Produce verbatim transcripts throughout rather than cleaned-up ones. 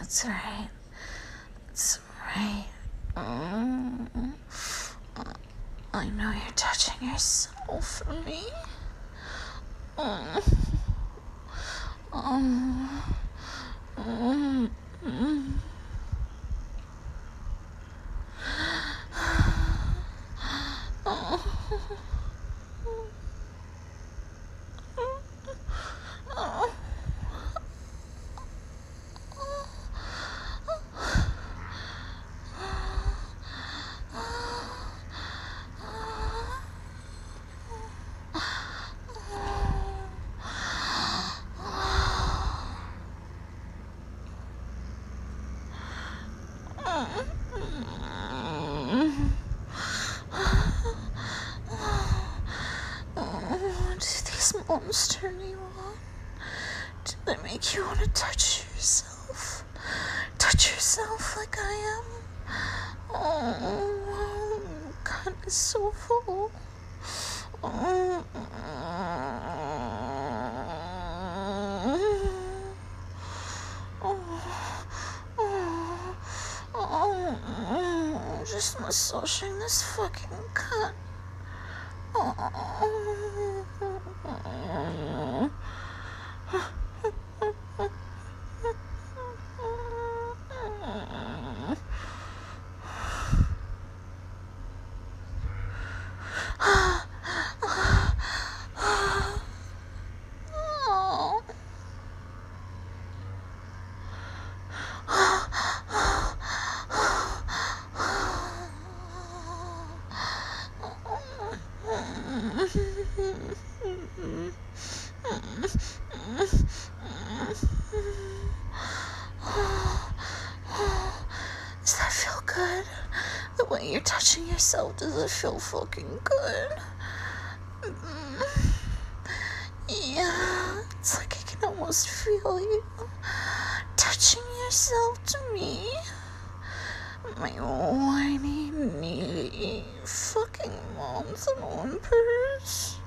That's right. That's right. Mm. I know you're touching yourself for me. Mm. Um. Mm. Mm. Do these moms turn you on? Do they make you want to touch yourself? Touch yourself like I am? Oh, God is so full. Oh, oh, just massaging this fucking cunt. Oh. Does that feel good? The way you're touching yourself, does it feel fucking good? Yeah, it's like I can almost feel you touching yourself to me. My whiny, needy, fucking mom's and whimpers.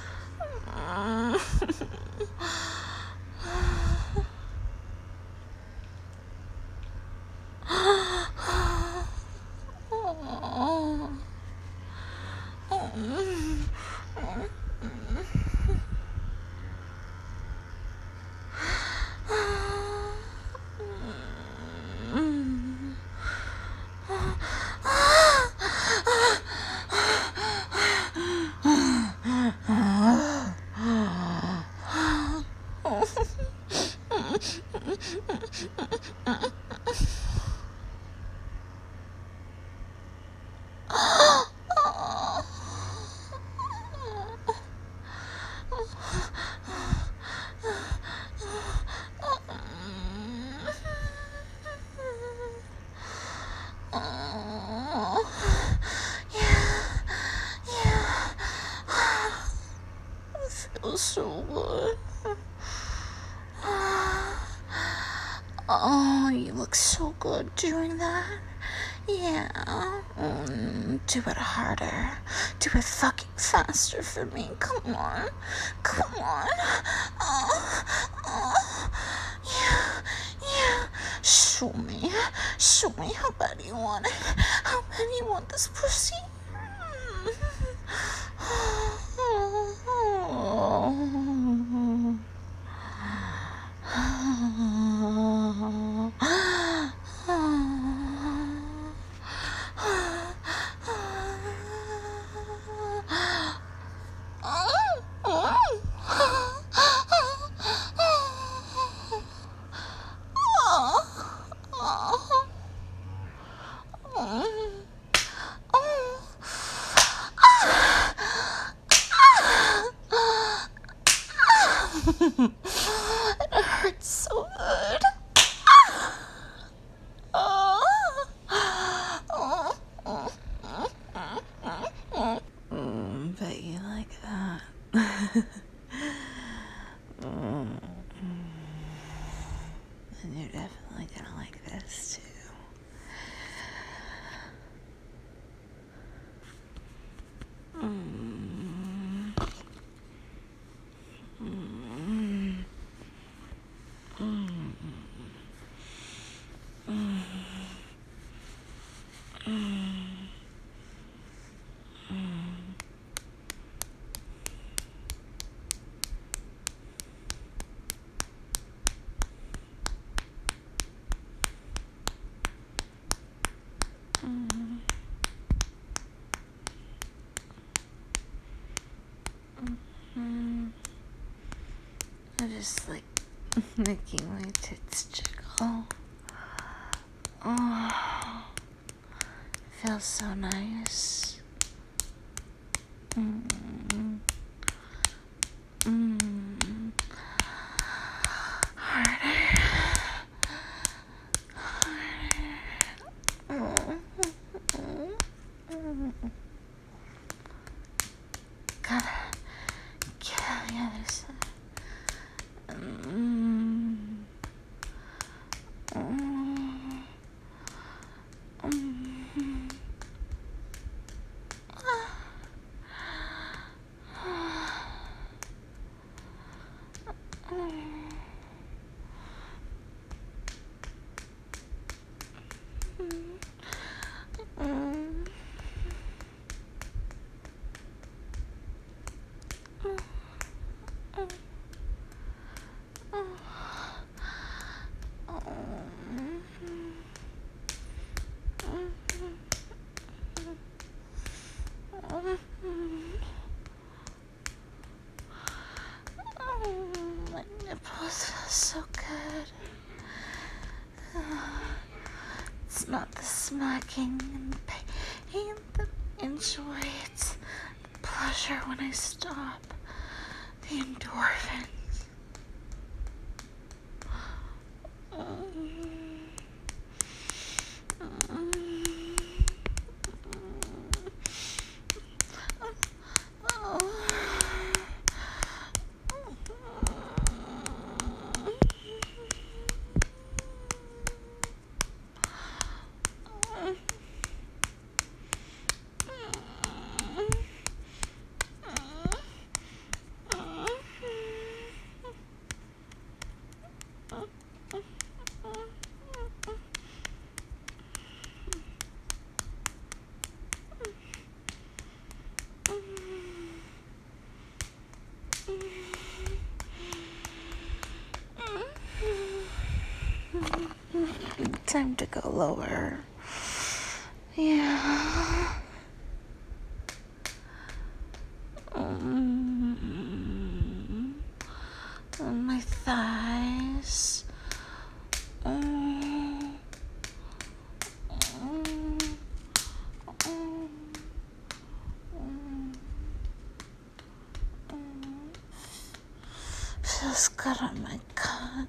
Feels so good. Oh, you look so good doing that. Yeah. Mm, do it harder. Do it fucking faster for me. Come on. Come on. Oh, oh. Yeah. Yeah. Show me. Show me how bad you want it. How bad you want this pussy. It hurts so good. Mm, bet you like that. mm. And you're definitely gonna like this too. Mm. Mm. Mm. just like making my tits jiggle. Oh, feels so nice. Mm. Mm. Harder. Harder. Mm. Gotta get on the other side. Mm. Mm. Mm. My nipples feel so good. It's not the smacking and the pain that enjoy. It's the pleasure when I stop. The endorphins. Time to go lower. Yeah. Mm. On my thighs. Mm. Mm. Mm. Mm. Feels good on my cock.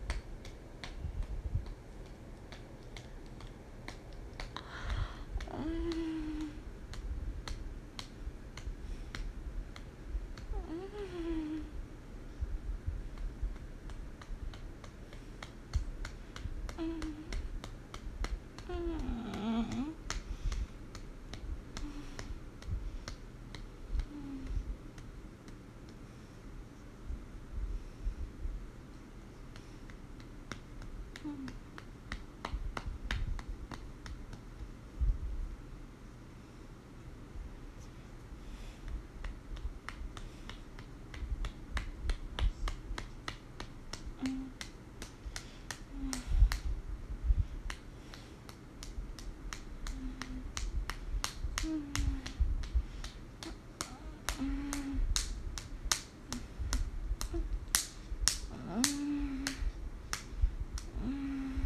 Mm.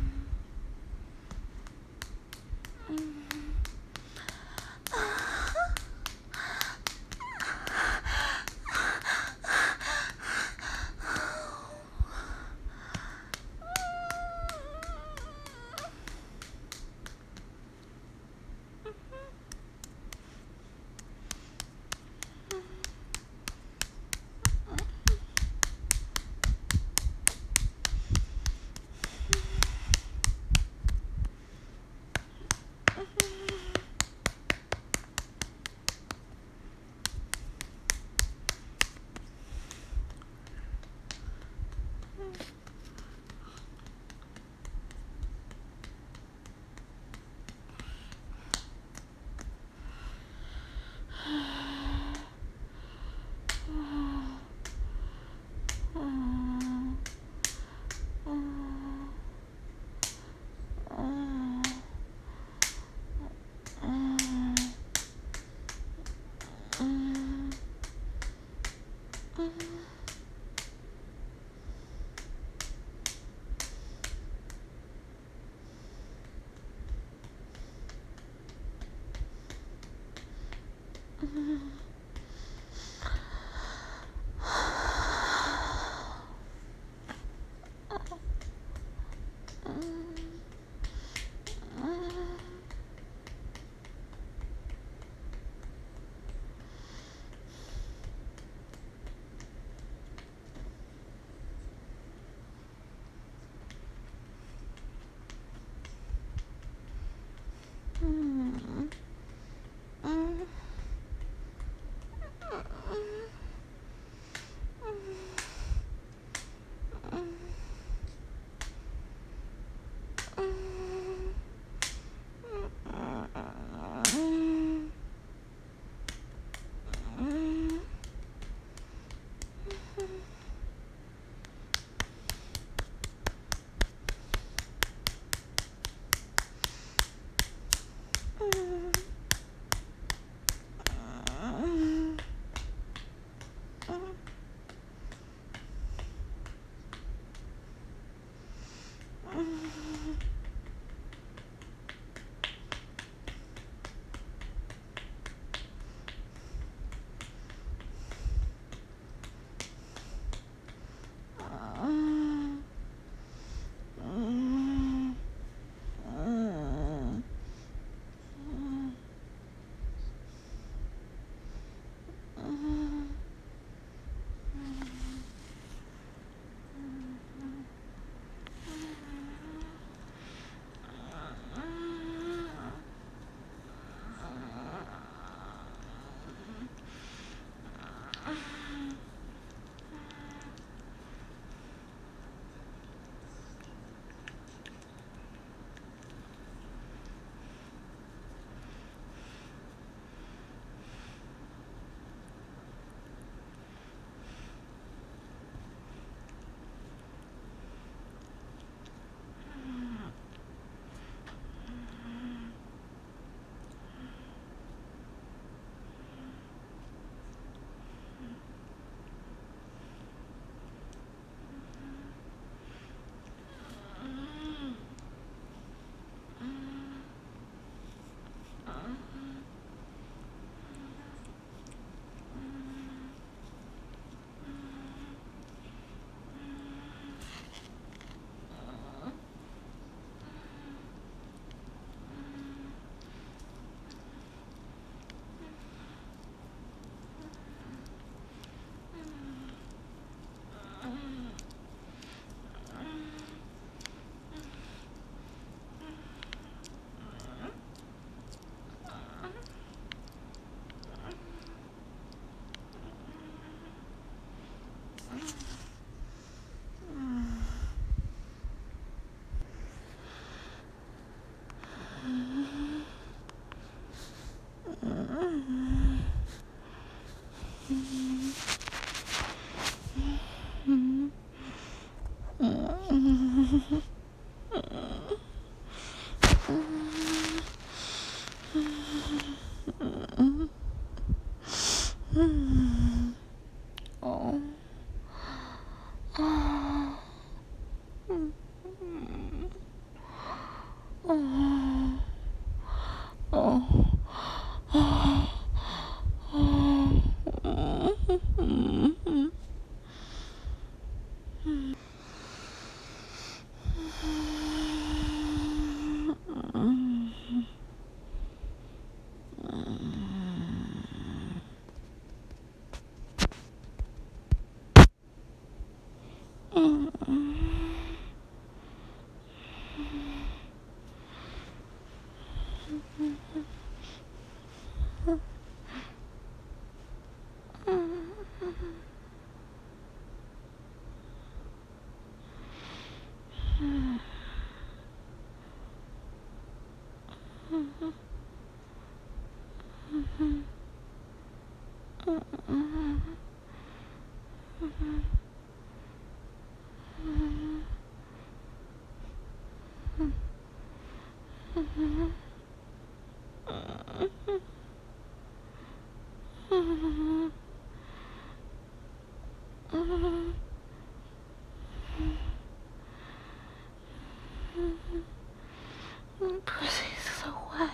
Pussy's so wet.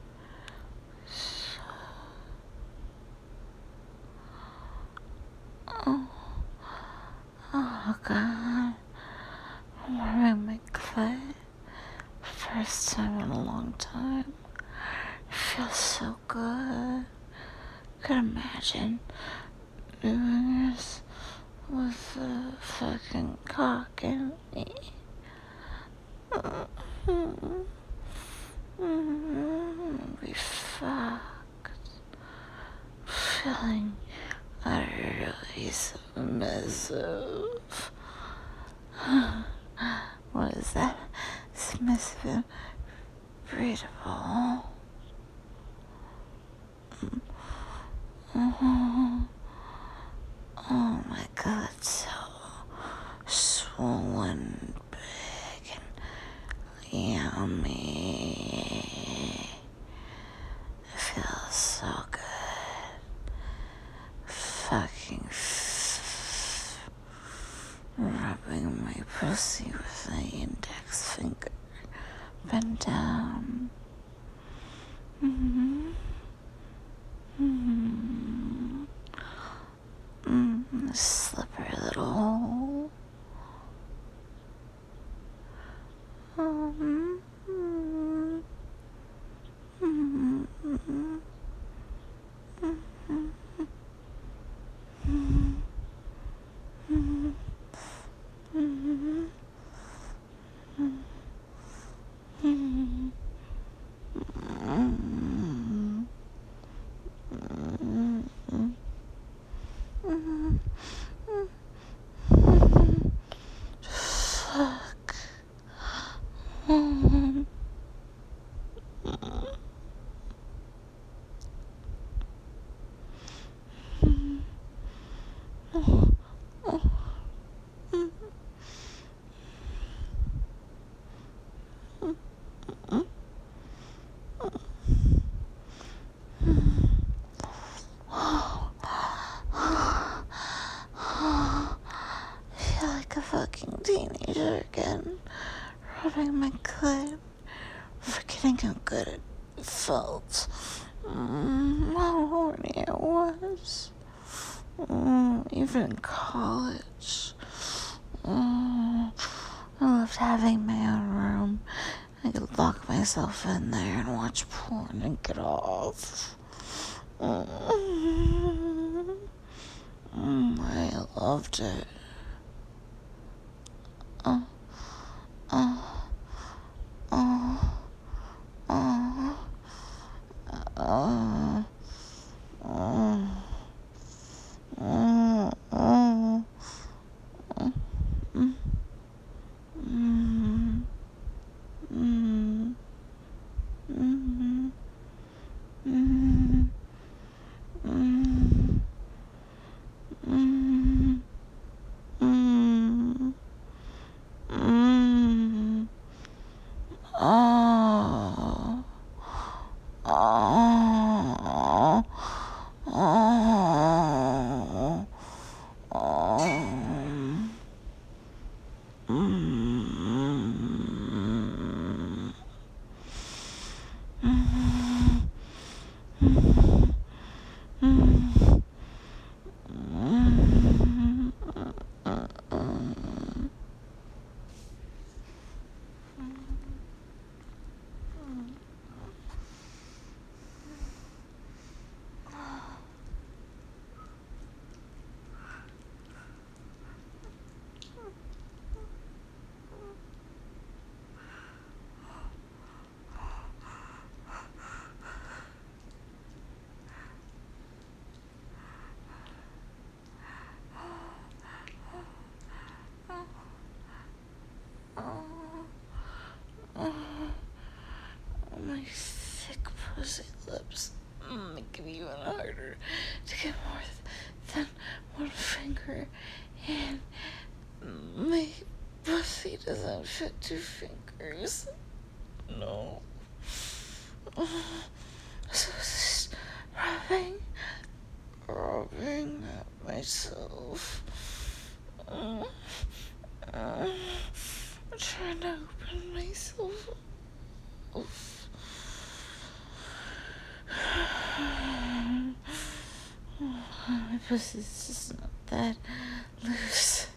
So... Oh. Oh God. I'm rubbing my clit. First time in a long time. It feels so good. Could imagine doing this with a fucking cock in me. Be fucked. Feeling utterly submissive. What is that? Submissive and breathable. Oh, oh my God, so swollen, big, and yummy. It feels so good. Fucking f- rubbing my pussy with my index and down. Mm-hmm. Mm-hmm. Mm-hmm. Slippery little hole. Mm-hmm. Mm-hmm. Mm-hmm. Mm-hmm. Mm-hmm. Mm-hmm. Fuck. I feel like a fucking teenager again, rubbing my clit, forgetting how good it felt. Mm, how horny it was. Mm, even in college. Mm, I loved having my own room. I could lock myself in there and watch porn and get off. Mm, mm, I loved it. Uh, uh, uh, uh, uh, uh, uh, uh, mm, mm, mm, mm, mm, mm, mm, mm, mm. Oh, oh, oh, oh, mm, mm, mm, mm, mm. My thick pussy lips make it even harder to get more than one finger in. My pussy doesn't fit two fingers. No. So just rubbing, rubbing at myself. Uh, uh, I'm trying to open myself up. My pussy's just not that loose.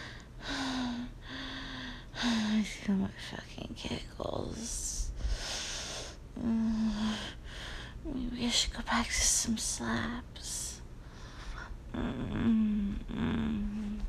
I feel my fucking giggles. Maybe I should go back to some slaps. Mm-hmm.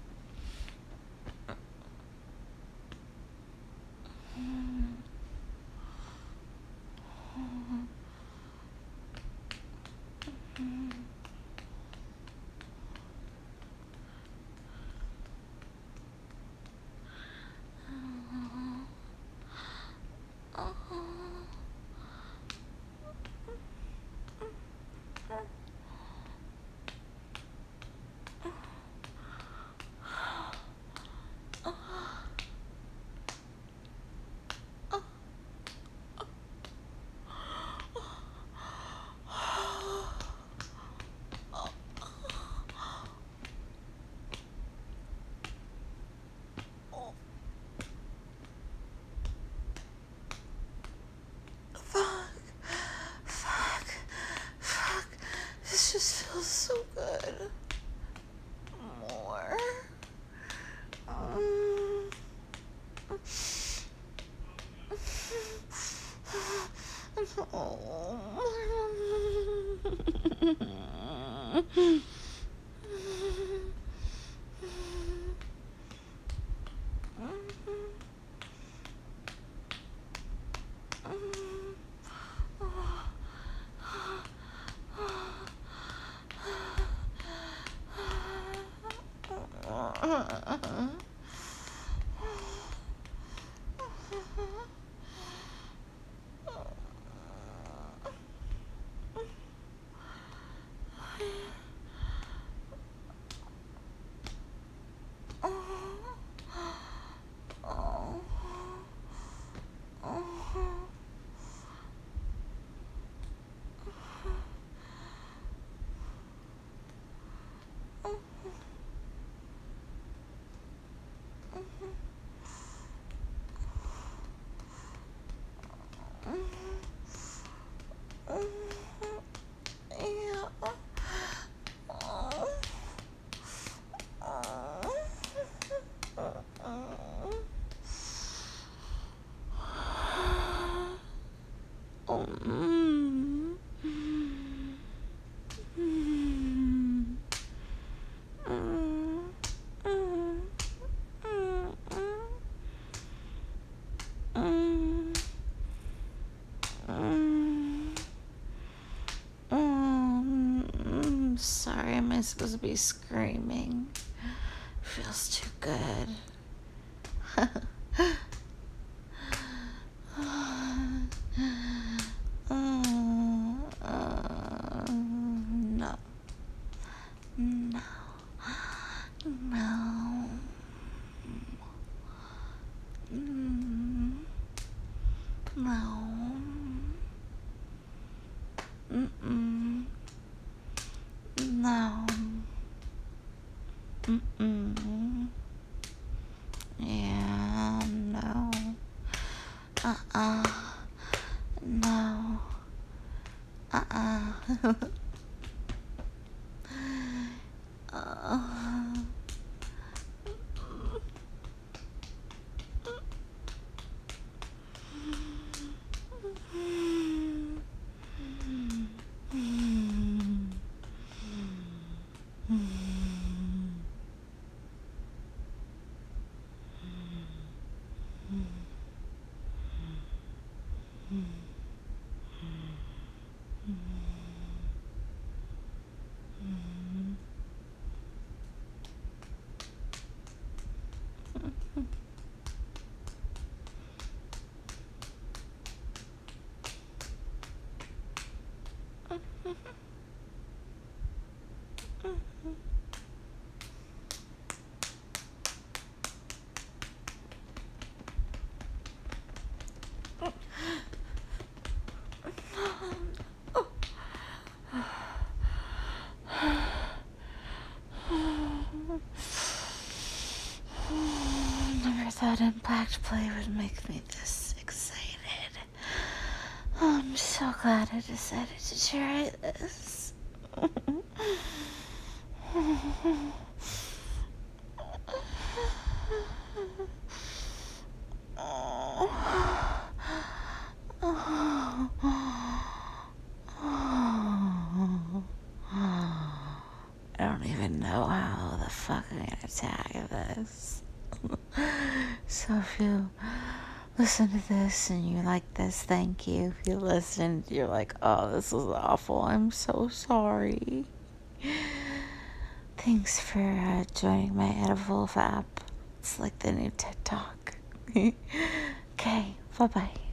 Sorry, am I supposed to be screaming? Feels too good. uh, uh, no. No. No. Mm, no. Mm-mm. No. Mm-mm. Yeah, no. Uh-uh. No. Uh-uh. uh. Never thought Impact Play would make me this excited. Oh, I'm so glad I decided to try this. I don't even know how the fuck I'm gonna tag this. So if you listen to this and you like this, thank you. If you listened, you're like, oh, this was awful, I'm so sorry. Thanks for uh, joining my Edivolve app. It's like the new TED Talk. Okay, bye-bye.